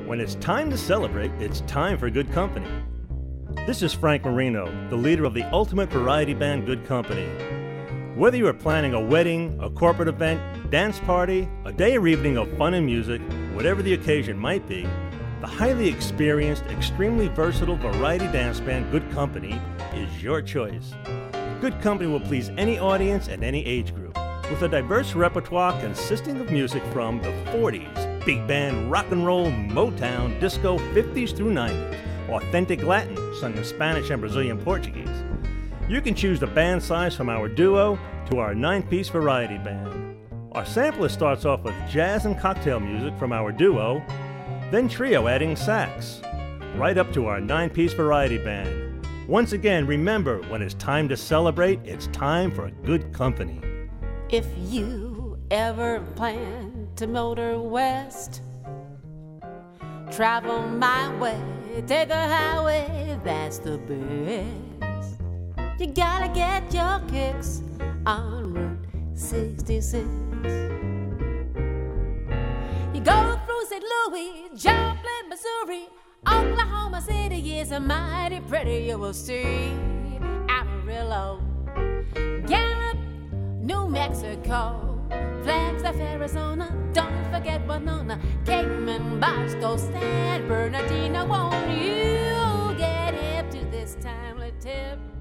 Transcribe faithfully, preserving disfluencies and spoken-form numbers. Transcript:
When it's time to celebrate, it's time for Good Company. This is Frank Marino, the leader of the ultimate variety band Good Company. Whether you are planning a wedding, a corporate event, dance party, a day or evening of fun and music, whatever the occasion might be, the highly experienced, extremely versatile variety dance band Good Company is your choice. Good Company will please any audience and any age group, with a diverse repertoire consisting of music from the forties, big band, rock and roll, Motown, disco, fifties through nineties, authentic Latin sung in Spanish and Brazilian Portuguese. You can choose the band size from our duo to our nine-piece variety band. Our sampler starts off with jazz and cocktail music from our duo, then trio adding sax, right up to our nine-piece variety band. Once again, remember, when it's time to celebrate, it's time for Good Company. If you ever plan to motor west, travel my way, take a highway, that's the best. You gotta get your kicks on Route sixty-six. You go through Saint Louis, Joplin, Missouri, Oklahoma City is a mighty pretty, you will see Amarillo, Gallup, New Mexico, Flagstaff, Arizona, don't forget Winona, Cayman, Bosco, San Bernardino. Won't you get hip to this timely tip?